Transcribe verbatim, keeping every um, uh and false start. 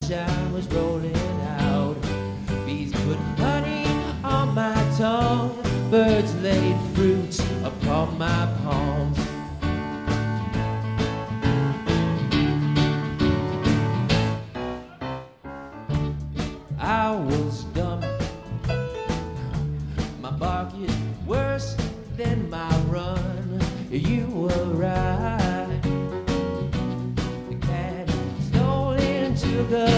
sunshine was rolling out. Bees put honey on my tongue, birds laid fruits upon my palms. I was dumb. My bark is worse than my run. You were right. The cat stole into the